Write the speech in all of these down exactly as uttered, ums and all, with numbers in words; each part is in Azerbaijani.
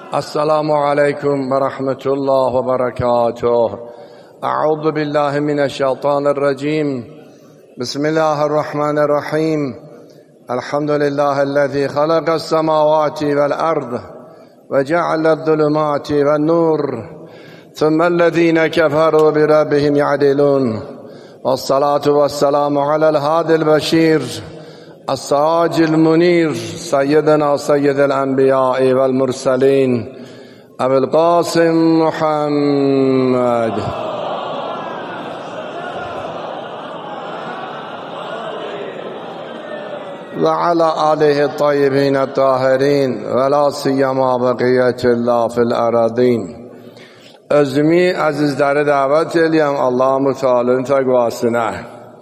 السلام عليكم ورحمة الله وبركاته. أعوذ بالله من الشيطان الرجيم. بسم الله الرحمن الرحيم. الحمد لله الذي خلق السماوات والأرض وجعل الظلمات والنور ثم الذين كفروا بربهم يعدلون، والصلاة والسلام على الهادي البشير السراج المنير سيدنا سيد الأنبياء والمرسلين أبي القاسم محمد وعلى آله الطيبين الطاهرين ولا سيما بقية الله في الأراضين. Özümü azizləri dəvət eləyəm Allah-u Teala'nın təqvasına.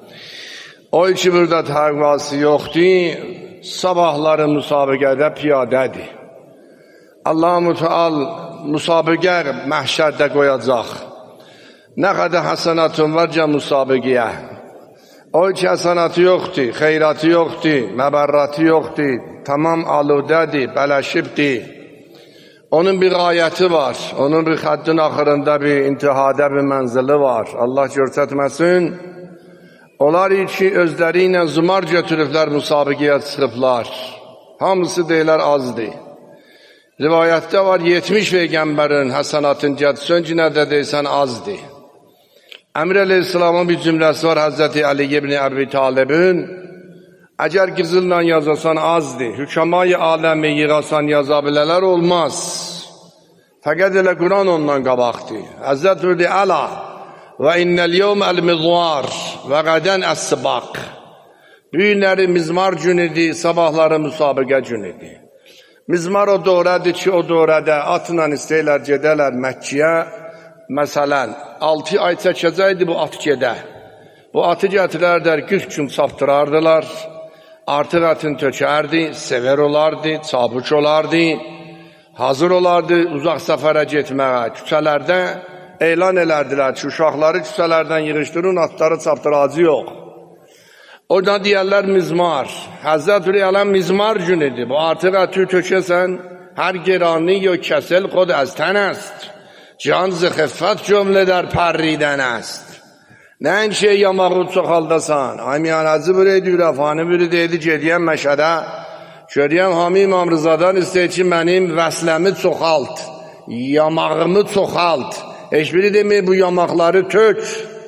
O ki burada təqvası yoxdur, sabahları müsabiqədə piyadədir. Allah-u Teala müsabiqə məhşərdə qoyacaq. Nə qədər həsənatın var ki müsabiqəyə. O ki həsənatı yoxdur, xeyratı yoxdur, məbərratı yoxdur, tamam aludədir, bələşibdir. Onun bir qayəti var, onun bir xəddin axırında bir intihada bir mənzili var. Allah görsətməsin. Onlar ki özləri ilə zumar götürüblər, müsabiqəyə çıxıblar. Hamısı deyilər azdır. Rivayətdə var yetmiş peyğəmbərin həsənatın getsən ki nə də deysən azdır. Əmr əleyhissalamın bir cümləsi var Həzrəti Ali ibn Əbi Talibin. Əgər qızılla yazasan azdır, hükəmayı aləmi yığasan yaza bilələr olmaz. Fəqət elə Quran ondan qabaqdır. Həzrət vurdu əla və innəl yevm əl-mizvar və qədən əs-sibaq. Bu günləri mizmar günüdür, sabahları müsabiqə günüdür. Mizmar o doğradır ki, o doğrada atla istəyirlər gedərlər Məkkiyə. Məsələn, altı ay çəkəcəkdi bu at gedə. Bu atı gətirərlər, qırx gün saptırardılar. Artıq atın tökərdi, sever olardı, çabuk olardı, hazır olardı uzaq səfərə getməyə. Küçələrdə elan elərdilər ki, uşaqları küçələrdən yığışdırın, atları çaptıracı yox. Oradan deyərlər mizmar. Həzrət Riyalən mizmar günüdür. Bu artıq atı tökəsən, hər gerani yok kəsil xod az tən است. Can zıxıffət cümlələr pərridən است. Nən şey yamağı çoxaldasan. Aymiyanacı buraydı, ürəfanı biri deydi, gediyəm məşədə. Görəyəm Hami İmam Rızadan istəyir ki, mənim vəsləmi çoxalt, yamağımı çoxalt. Heç biri demir, bu yamaqları tök.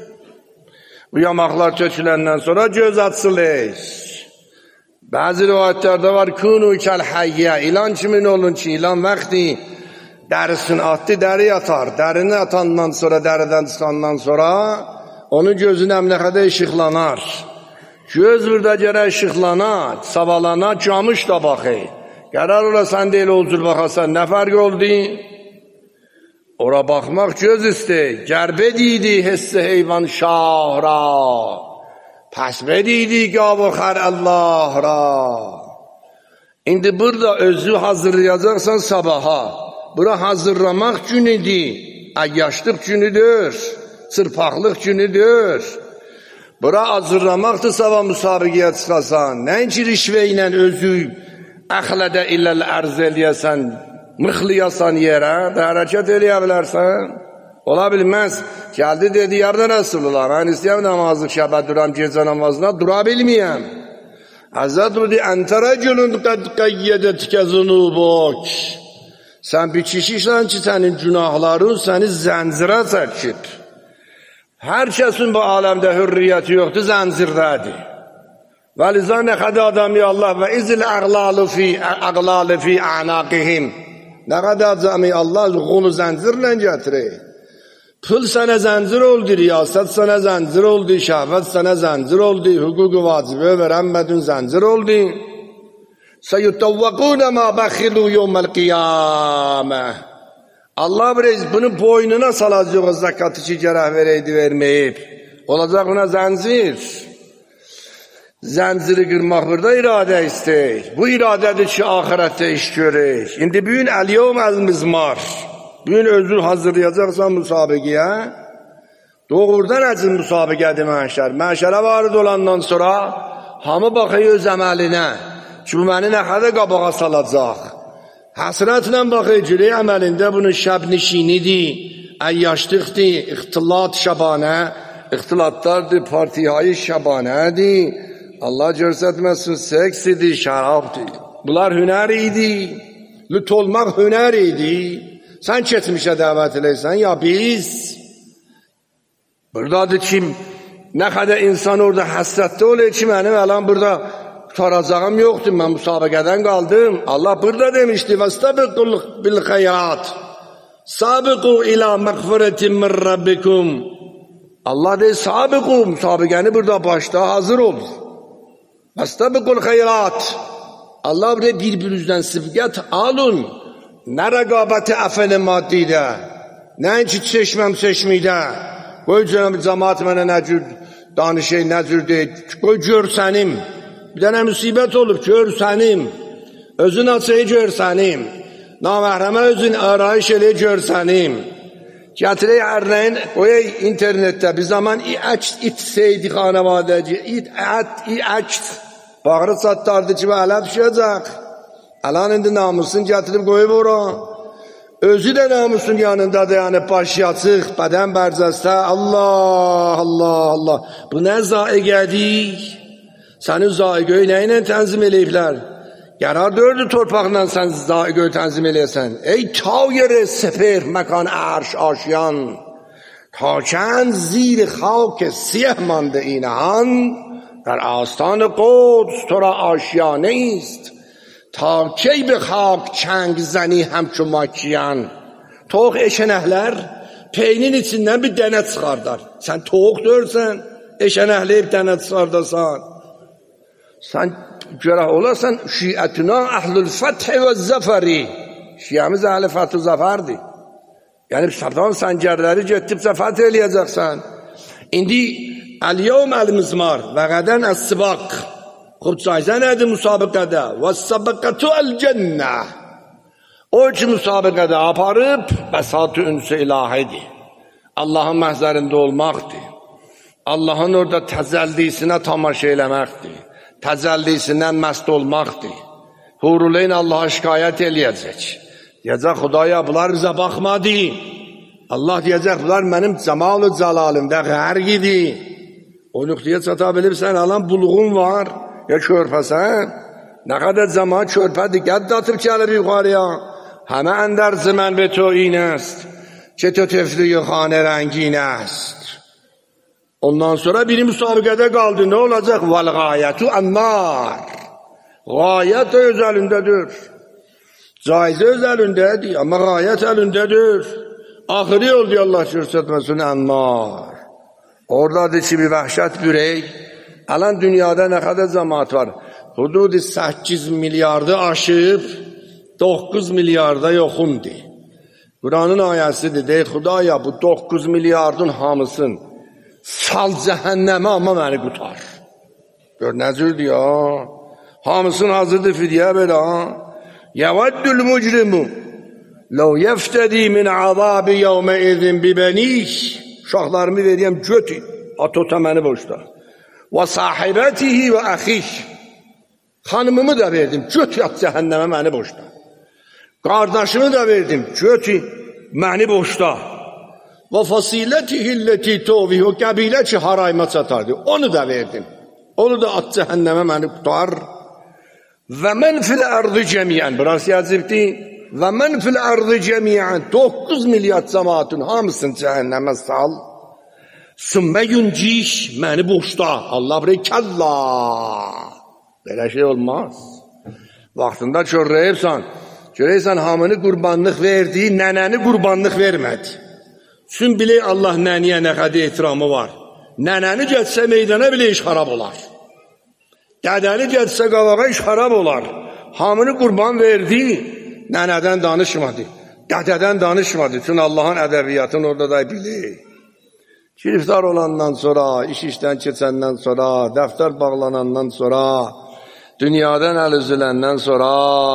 Bu yamaqlar töküləndən sonra göz açılır. Bəzi rivayətlərdə var, kunu kəl həyyə, ilan kimin olun ki, ilan vaxtı dərisini atdı, dəri yatar. Dərini atandan sonra, dəridən çıxandan sonra onun gözün əmləxədə işıqlanar. Göz burada gərək işıqlana, savalana, camış da baxı. Qərar ola sən deyil olcur baxasan, nə fərq oldu? Ora baxmaq göz istəyir. Gərbə deydi hissi heyvan şah ra. Pəsbə deydi qavı xər Allah ra. İndi burada özü hazırlayacaqsan sabaha. Bura hazırlamaq günüdür. Əyyaşlıq günüdür. Çırpaqlıq günüdür. Bura hazırlamaqdır sabah müsabiqəyə çıxasan. Nənci rişvə ilə özü əxlədə illəl ərz eləyəsən, mıxlayasan yerə, də hərəkət eləyə bilərsən. Ola bilməz. Gəldi dedi, yarda Rəsulullah, mən istəyəm namazı şəbə duram, gecə namazına dura bilməyəm. Həzrət dedi, əntə rəculun qəd qəyyədətkə zunubuk. Sən bir kişiysən ki, sənin günahların səni zəncirə çəkib. Hər kəsin bu aləmdə hürriyyəti yoxdur, zəncirdədir. Və liza nə qədər adamı Allah və izil əqlalı fi, əqlalı fi ənaqihim. Nə qədər adamı Allah qolu zəncirlə gətirir. Pul sənə zəncir oldu, riyasət sənə zəncir oldu, şəhvət sənə zəncir oldu, hüquq-u vacibə verənmədin zəncir oldu. Səyyuttəvvəqunə mə bəxilu yevməl qiyamə. Allah bilir, bunu boynuna salacaq o zakatı ki, gərək verəydi, verməyib. Olacaq buna zəncir. Zənciri qırmaq burada iradə istəyir. Bu iradədir ki, ahirətdə iş görək. İndi bugün əl-yevm əl-mizmar. Bugün özü hazırlayacaqsan müsabiqəyə. Doğrudan əzin müsabiqədir məşər. Məşərə varid olandan sonra hamı baxıyor öz əməlinə. Ki, bu məni nə qədər qabağa salacaq. Həsrətlə baxır, görək əməlində bunun şəb nişinidir, əyyaşlıqdır, ixtilat şəbanə, ixtilatlardır, partiyayı şəbanədir. Allah görsətməsin, seksidir, şərabdır. Bunlar hünər idi, lüt olmaq hünər idi. Sən keçmişə dəvət eləysən, ya biz? Buradadır ki, nə qədər insan orada həsrətdə olur ki, mənim əlan burada tutaracağım yoxdur, mən müsabiqədən qaldım. Allah burada demişdi, وَاسْتَبِقُوا بِالْخَيْرَاتِ سَابِقُوا إِلَى مَغْفِرَةٍ مِّن رَبِّكُمْ. Allah deyir, sabiqu, müsabiqəni burada başda hazır ol. وَاسْتَبِقُوا الْخَيْرَاتِ. Allah buraya bir-birinizdən sifqət alın. Nə rəqabəti əfəli maddidə, nə ki çeşməm çeşmidə. Qoy cənab cəmaat mənə nə cür danışır, nə cür deyir. Qoy görsənim. Bir dənə müsibət olub, görsənim. Özün açıyı görsənim. Naməhrəmə özün arayış elə görsənim. Gətirək ərləyin, qoyay internetdə bir zaman İəkst itseydi xanavadəci. İəkst. Bağırı çatdardı ki, ələ düşəcək. Əlan indi namusun gətirib qoyub ora. Özü də namusun yanındadır, yəni baş yaçıq, bədən bərzəstə. Allah, Allah, Allah. Bu nə zaiqədir? Sənin zaiqəyi nə ilə tənzim eləyiblər? Qərar dördü torpaqla sən zaiqəyi tənzim eləyəsən. Ey tayr سپهر مکان عرش آشیان تاکن زیر خاک سیه مانده این نهان در آستان قدس تو را آشیانه است تا کی به خاک çəng zəni həmçü makiyan. Toğ eşənəhlər peynin içindən bir dənə çıxardar. Sən toğ dörsən, eşənəhləyib dənə çıxardasan. Sən görək olarsan şiətuna əhlül fəthi və zəfəri. Şiəmiz əhli fəth və zəfərdir. Yəni şəbdan səngərləri getdib zəfət eləyəcəksən. İndi əl-yevm əl-mizmar və qədən əs-sibaq. Xub cayzə nədir müsabiqədə? Və səbəqətü əl-cənnə. O ki müsabiqədə aparıb bəsat-ı ünsü ilahidir. Allahın məhzərində olmaqdır. Allahın orada təzəllisinə tamaşa eləməkdir. Təzəllisindən məst olmaqdır. Huruleyn Allaha şikayət eləyəcək. Deyəcək, Xudaya bunlar bizə baxmadı. Allah deyəcək, bunlar mənim cəmal-ı cəlalimdə qərq idi. O nöqtəyə çata bilibsən, alan buluğun var. Ya körpəsən, nə qədər zaman körpədir, qədd atıb gəlir yuxarıya. Həmə əndərzi mən və to in است که تو teflüyü xanə rəngin است. Ondan sonra biri müsabiqədə qaldı, nə olacaq? Vəl qayətü ənnar. Qayət öz əlindədir. Caizə öz əlindədir, amma qayət əlindədir. Axırı yol diyor Allah görsətməsin ənnar. Oradadır ki, bir vəhşət bürək. Alan dünyada nə qədər cəmaat var? Hudud-i səkkiz milyardı aşıb, doqquz milyarda yoxundur. Quranın ayəsidir, deyir, Xudaya bu doqquz milyardın hamısın sal cəhənnəmə, amma məni qutar. Gör, nə cürdür ya? Hamısın hazırdır fidyə belə. Yəvəddül mücrimu ləv yəftədi min əzabi yevmə izin bibənik. Uşaqlarımı veriyəm, götü, atota məni boşda. Və sahibətihi və əxiş. Xanımımı da verdim, götü at cəhənnəmə məni boşda. Qardaşımı da verdim, götü məni boşda. Və fasilətihi illəti tovihi, o qəbilə ki harayma çatardı, onu da verdim. Onu da at cəhənnəmə məni tutar. Və mən fil ərdi cəmiyən, burası yazibdir. Və mən fil ərdi cəmiyən, doqquz milyard cəmaatın hamısını cəhənnəmə sal. Sümmə yünciş, məni boşda. Allah buraya kəlla. Belə şey olmaz. Vaxtında körrəyibsən, görəysən hamını qurbanlıq verdi, nənəni qurbanlıq vermədi. Çün bilək Allah nəniyə nə qədər ehtiramı var. Nənəni getsə meydana bilə iş xarab olar. Dədəni getsə qavağa iş xarab olar. Hamını qurban verdi, nənədən danışmadı. Dədədən danışmadı. Çün Allahın ədəbiyyatını orada da bilir. Giriftar olandan sonra, iş işdən keçəndən sonra, dəftər bağlanandan sonra, dünyadan əl üzüləndən sonra,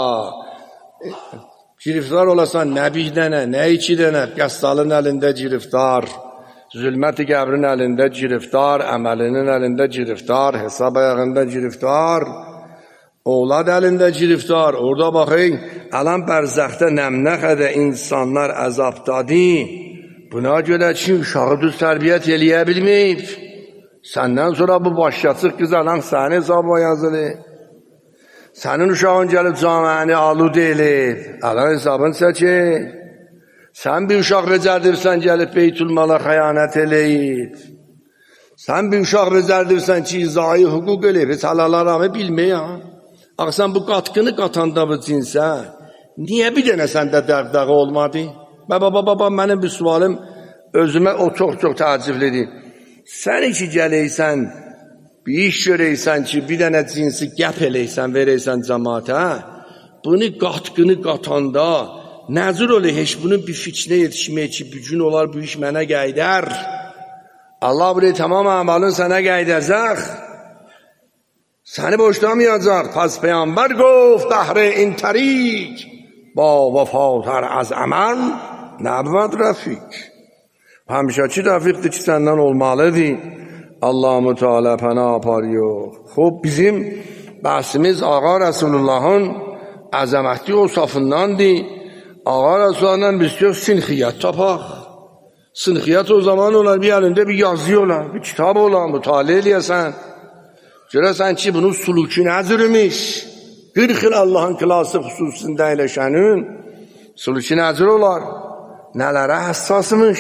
giriftar olasan nə bir dənə, nə iki dənə, qəssalın əlində giriftar, zülmət-i qəbrin əlində giriftar, əməlinin əlində giriftar, hesab ayağında giriftar, Oğlad elinde giriftar. Orada bakayım, alan berzakta nemnəxədə insanlar əzabdadır. Buna görə ki, uşağı düz tərbiyyət eləyə bilməyib. Səndən sonra bu başyasıq qız alan səni hesabına yazılır. Sənin uşağın gəlib caməni alud elib. Alan hesabını çəkir. Sən bir uşaq becərdirsən gəlib Beytülmala xəyanət eləyib. Sən bir uşaq becərdirsən ki, izayı hüquq eləyib. Heç halalarımı bilməyəm. Axı sən bu qatqını qatanda bu cinsə, niyə bir dənə səndə dərdəği olmadı? Baba, baba, baba, mənim bir sualım özümə o çox-çox təəccüblidir. Sən ki gələysən, bir iş görəysən ki, bir dənə cinsi gəp eləysən, verəysən cəmaata, bunu qatqını qatanda, nəzir olur, heç bunun bir fikrinə yetişmək ki, bir gün olar bu iş mənə qəydər. Allah buraya tamam əmalın sənə qəydəcək. Səni boşlamayacaq. Pes Peygamber گفت بهر این طریق با وفاتر از عمل نبود رفیق. همیشه چی رفیقdir ki senden olmalıdır. Allah-u Teala pənah aparıyor. Xub bizim bəhsimiz Ağa Resulullah'ın əzəmətli osafındandır. Ağa Resulullah'dan biz çox sinxiyyət tapaq. Sinxiyyət o zaman olar, bir əlində bir yazı olar, bir kitab olar, mütaliə eləyəsən. Görəsən ki, bunun suluki nəzirmiş. qırx il Allah'ın klası xüsusunda eləşənin suluki nəzir olar. Nələrə həssasmış.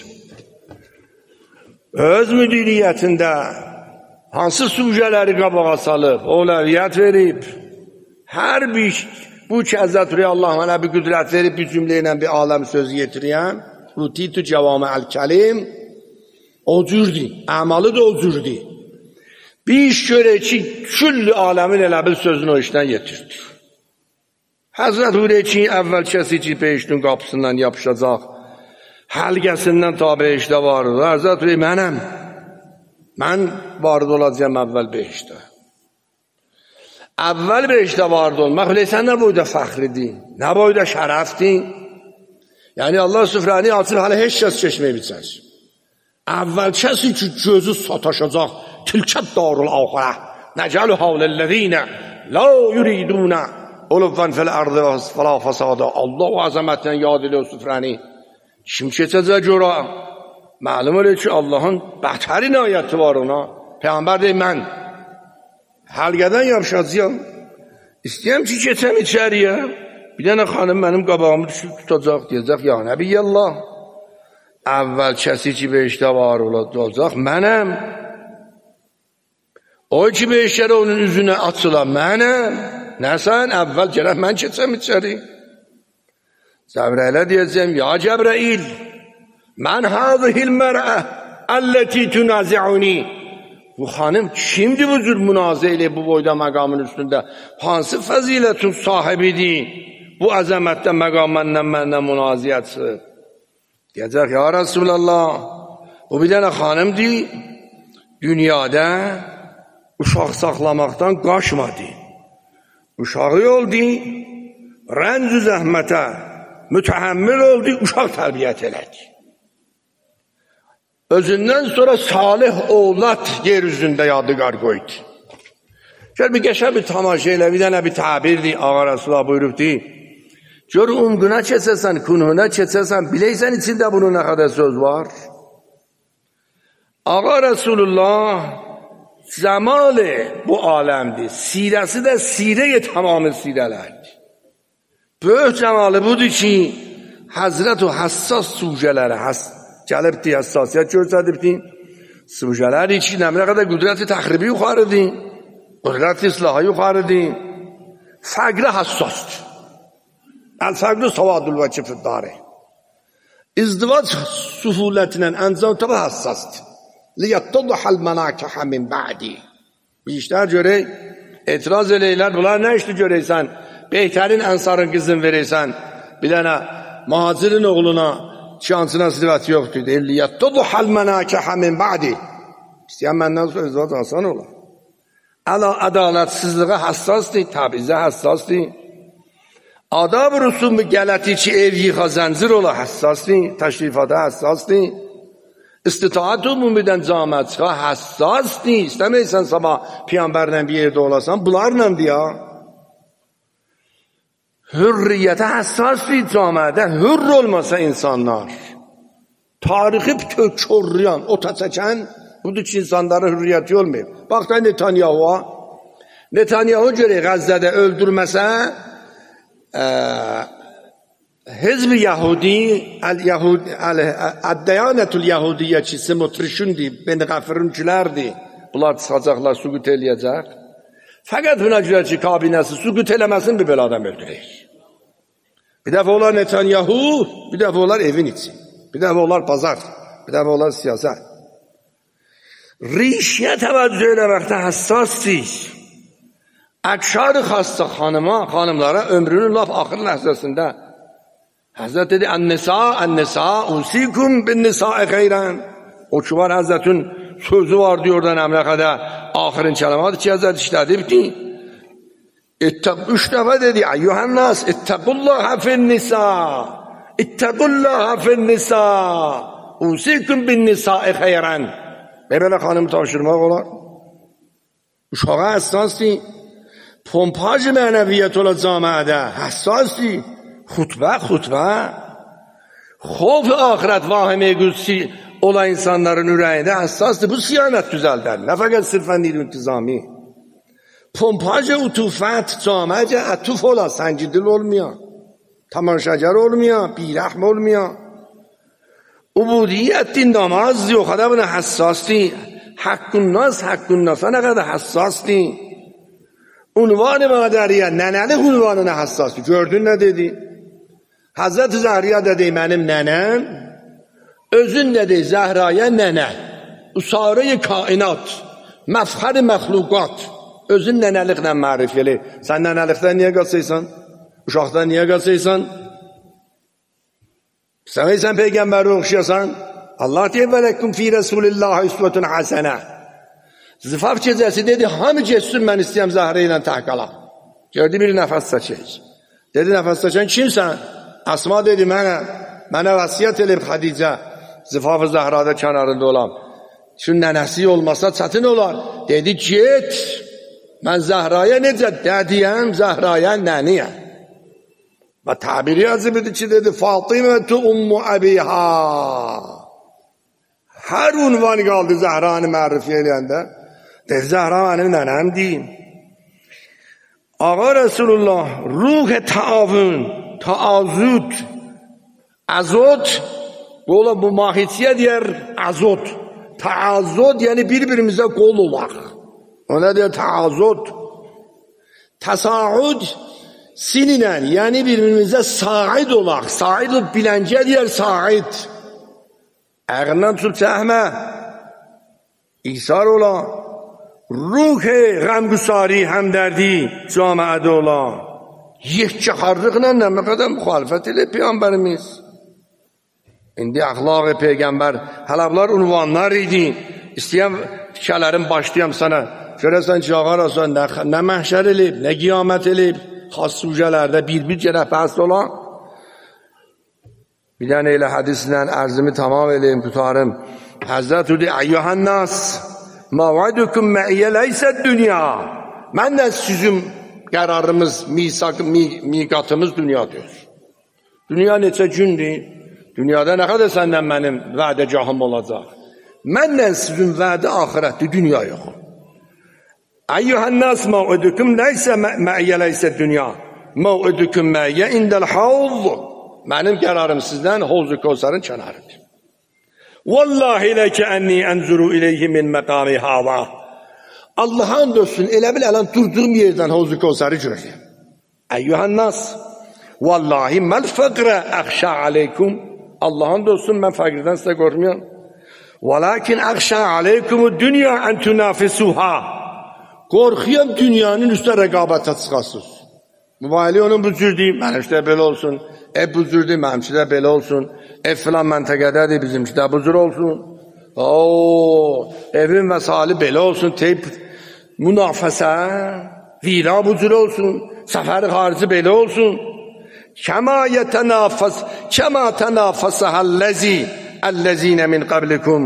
Öz müdiriyyətində hansı sujələri qabağa salıb, ovlaviyyət verib, hər bir bu ki, Həzrət Allah mənə bir qüdrət verib, bir cümlə ilə bir aləm sözü yetiriyəm, Utitu cevame el-kelim, o cürdür, əmalı da o cürdür. Bir iş görək ki, küllü aləmin elə bir sözünü o işdən yetirdi. Həzrət Hürey ki, əvvəl kəsi ki, beşdün qapısından yapışacaq, həlgəsindən ta beşdə vardı. Həzrət Hürey, mənəm, mən vardı olacağım əvvəl beşdə. Əvvəl beşdə vardı olmaq, sən nə boyda fəxridir, nə boyda şərəfdir? Yəni Allah süfrəni açıb, hələ heç kəs çeşməyə biçər. Əvvəl kəsi ki, gözü sataşacaq, tilkət darul axirə, nəcəlu havləllezine, la yuriduna, olubvan fəl ərdə və fəla fəsada. Allah o əzəmətlə yad elə o süfrəni. Kim keçəcək ora? Məlum olur ki, Allahın bətərin ayəti var ona. Peyğəmbər deyir, mən həlqədən yapışacağım. İstəyəm ki, keçəm içəriyə. Bir dənə xanım mənim qabağımı düşüb tutacaq, deyəcək, ya Nəbiyyəllah, əvvəl kəsi ki, beşdə var olacaq, mənəm. O ki, beşdə onun üzünə açıla, mənəm. Nəsən, əvvəl gələk, mən keçəm içəri. Cəbrəilə deyəcəm, ya Cəbrəil, mən hazihil mərə, əlləti tunazi'uni. Bu xanım kimdir bu cür münazə ilə bu boyda məqamın üstündə? Hansı fəzilətün sahibidir? Bu əzəmətdə məqam məndən məndən münaziyyətdir. Deyəcək, ya Rasulallah, bu bir dənə xanımdır, dünyada uşaq saxlamaqdan qaçmadı. Uşağı oldu, rəncü zəhmətə mütəhəmmil oldu, uşaq tərbiyyət elədi. Özündən sonra salih oğlat yer üzündə yadıqar qoydu. Gəl bir qəşəng bir tamaşa elə, bir dənə bir təbirdir, Ağa Rasulullah buyurubdur. Gör umquna keçəsən, kunhuna keçəsən, biləysən içində bunun nə qədər söz var. Ağa Rasulullah zəmalı bu aləmdir. Sirəsi də sirəyə tamamı sirələrdir. Böyük cəmalı budur ki, həzrət o həssas sujələri gəlibdir, həssasiyyət göstəribdir. Sujələri ki, nə qədər qüdrəti təxribi yuxarıdır, qüdrəti islahı yuxarıdır, fəqrə həssasdır. El-fəqrü savadul vəki fiddari. İzdivac suhulətlə əncam tabi həssasdır. Liyattadhal mənakəhə min ba'di. Bir işlər görək, etiraz eləyirlər, bunlar nə işdir görəksən? Behtərin ənsarın qızın verəksən, bir dənə mühacirin oğluna şansına sifəti yoxdur. Liyattadhal mənakəhə min ba'di. İstəyən məndən sonra izdivac asan olar. Əla ədalətsizliğə həssasdır, təbizə həssasdır. Adab rüsumu gələti ki, ev yıxa zəncir ola həssasdır, təşrifata həssasdır. İstitaat umumidən camiyyətçiyə həssasdır. İstəməysən sabah Peyğəmbərlə bir yerdə olasan, bunlarla deyə. hürriyete hassas bir camiada hür olmasa insanlar, tarihi kökçorlayan, ota çəkən, budur ki, insanlara hürriyyəti olmayıb. Bax da Netanyahu'a, Netanyahu görə Qəzzədə öldürməsə, e, Hizb-i Yahudi, Əd-Dəyanətul Yahudiyyə ki, Smotrişundi, Beni Qəfirunkilərdi, bunlar çıxacaqlar, süqut eləyəcək. Fəqət buna görə ki, kabinəsi süqut eləməsin, bir belə adam öldürək. Bir dəfə olar Netanyahu, bir dəfə olar evin içi, bir dəfə olar pazar, bir dəfə olar siyasət. Rişiyə təvəccüh eləməkdə həssasdır. Əksar xasta xanıma, xanımlara ömrünün laf axır ləhzəsində Həzrət dedi, Ən-nisa, ən-nisa, usikum bin-nisa'i xeyrən. O ki var, Həzrətin sözü var diyor oradan əmrəqədə, axirin kələmadır ki, Həzrət işlədibdi. Üç dəfə dedi, Əyyuhənnas, ittəqullaha fin-nisa, ittəqullaha fin-nisa, usikum bin-nisa'i xeyrən. Belə xanım taşırmaq olar. Uşağa həssasdır. Pompaj mənəviyyət ola camiədə həssasdır. Xutbə, xutbə. Xof axirət vahimə qüdsi olan insanların ürəyində həssasdır. Bu siyanət düzəldər. Nə fəqət sırfən deyil intizami. Pompaj utufət camiəcə ətuf ola, səngidil olmayan, tamaşacar olmayan, birəhm olmayan. Ubudiyyətdir, namazdır, o qədər buna həssasdır. Haqqun nas, haqqun nasa nə qədər həssasdır. Unvan-ı madəriyə, nənəlik unvanına həssasdır. Gördün nə dedi? Hazreti Zəhriya dedi, mənim nənəm, özün dedi, Zəhraya nənə, usarı-i kainat, məfxər-i məxluqat, özün nənəliklə mərif eli. Sən nənəlikdən niyə qasıysan? Uşaqdan niyə qasıysan? Sən Peyğəmbəri oxşayasan? Allah deyir, vələkkum fi Rəsulillah üsvətun həsənə. Zifaf gecəsi dedi, hamı geçsin, mən istəyəm Zəhra ilə təhqala. Gördü bir nəfəs çəkək. Dedi, nəfəs çəkən kimsən? Əsma dedi, mənə, mənə vəsiyyət elib Xədicə, Zifaf-ı Zəhrada kənarında olam. Şu nənəsi olmasa çətin olar. Dedi, get, mən Zəhraya necə dədiyəm, Zəhraya nəniyəm. Və təbiri əzibidir ki, dedi, Fatimətü ummu əbiha. Hər unvan qaldı Zəhranı mərrifi eləyəndə. Dedi, Zəhra mənim nənəm deyim. Ağa Resulullah, ruh taavun, taazut, azot, bu mahitiyə deyər azot. Taazot, yəni bir-birimizə qol olaq. O nə deyər taazot? Təsaud, sinlə, yəni bir-birimizə said olaq. Said biləncə deyər said. Əğrindən tut çəhmə, İsar ola, ruh qəmqüsari həmdərdi camiədə ola, yekçəxarlıqla nə qədər müxalifət ilə Peyğəmbərimiz. İndi əxlaq-ı Peyğəmbər, hələ bunlar unvanlar idi. İstəyəm fikirlərim başlayam sana, görəsən ki, ağa Rasul nə məhşər elib, nə qiyamət elib, xas sucələrdə bir-bir gərək bəhs olan. Bir dənə elə hədislə ərzimi tamam eləyim, tutarım. Həzrət dedi, Əyyuhənnas, mavədukum məiyyə ləysə dünya. Mənlə sizin qərarımız, miqatımız dünyadır. Dünya neçə gündür? Dünyada nə qədər səndən mənim vədəgahım olacaq? Mənlə sizin vədə axirətdir, dünya yox. Əyyuhənnas, mavədukum ləysə məiyyə ləysə dünya. Mavədukum məiyyə indəl havz. Mənim qərarım sizdən Hovz-u Kevsərin kənarıdır. Vallahi ləkə ənni ənzuru iləyhi min məqami hava. Allah'ın dostun, elə bil ələn durduğum yerdən Hovz-u Kevsəri görəyim. Əyyuhənnas, vallahi məl fəqrə əxşə aleykum. Allah'ın dostun, mən fəqirdən sizə qorxmuyorum. Və lakin əxşə aleykumu dünya ən tünafisuha. Qorxuyam dünyanın üstə rəqabətə çıxasız. Mübayili onun bu cürdür, mənim işdə belə olsun. Ev bu cürdür, mənim işdə belə olsun. Ev filan məntəqədədir, bizim işdə bu cür olsun. Ooo, evin və sali belə olsun. Teyp münafəsə, vira bu cür olsun. Səfəri xarici belə olsun. Kəma yətənafəs, kəma tənafəsəhəlləzi, əlləzinə min qablikum.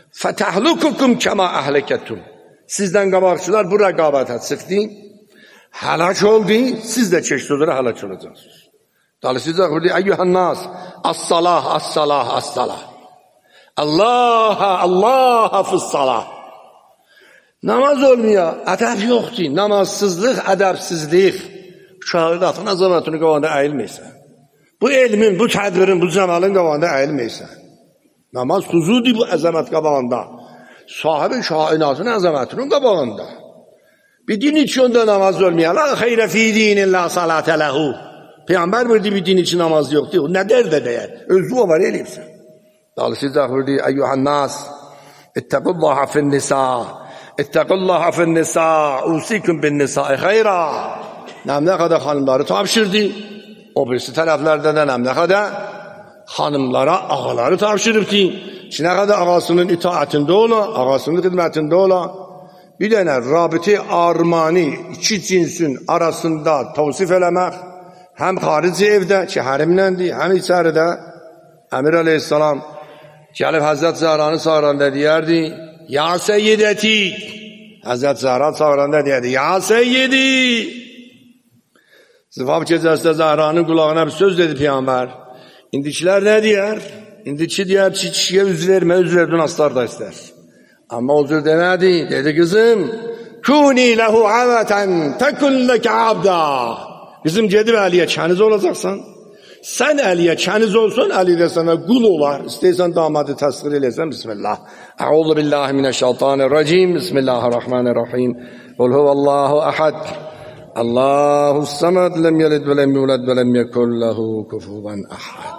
Fətəhlukukum kəma əhləkətum. Sizdən qabaqçılar bu rəqabətə çıxdı. Həlak oldu, siz də çeşit olaraq həlak olacaqsınız. Dolayısıyla burada eyyuhan nas, as-salah, as-salah, as-salah. Allah, Allah fıs-salah. Namaz olmuyor, ədəb yoxdur. Namazsızlıq, ədəbsizlik. Uşağı qatın əzəmətini qavanda əyilməysən. Bu elmin, bu tədbirin, bu cəmalın qavanda əyilməysən. Namaz xuzudur bu əzəmət qabağında. Sahibi kainatın əzəmətinin qabağında. Bir din içində namaz olmuyor. La xeyrə fi dinillah salatə ləhu. Peyğəmbər buyurdu bir din için namaz yoxdur. Nə dərdə deyər? Özü o var eləyibsən. Dolayısıyla buyurdu eyyuhan nas ittaqullaha fin nisa. İttaqullaha fin nisa. Usikum bin nisai xeyra. Nəmlə qədər xanımları tapşırdı. O birisi tərəflərdə də nəmlə qədər xanımlara ağaları tapşırıbdı. Ki nə qədər ağasının itaətində ola, ağasının xidmətində ola. Bir dənə rabiti armani iki cinsin arasında tavsif eləmək, həm xarici evdə ki hərimləndir, həm içəridə Əmir əleyhissalam gəlib Həzrət Zəhranı çağıranda deyərdi, ya seyyidəti, Həzrət Zəhra çağıranda deyərdi, ya seyyidi. Zifaf gecəsində Zəhranın qulağına bir söz dedi Peyğəmbər. İndikilər nə deyər? İndiki deyər ki, kişiyə üz vermə, üz verdin aslar da istər. Amma o cür demədi, dedi qızım, kuni ləhu əvətən təkun ləkə abda. Qızım gedib Əliyə kəniz olacaqsan, sən Əliyə kəniz olsun, Əli də sənə qul olar. İstəyirsən damadı təsvir eləyəsən, bismillah. Əuzu billahi minəşşeytanirracim, bismillahirrahmanirrahim. Qul huvallahu əhəd, Allahu səməd, ləm yəlid və ləm yulad və ləm yekun ləhu kufuvan əhəd.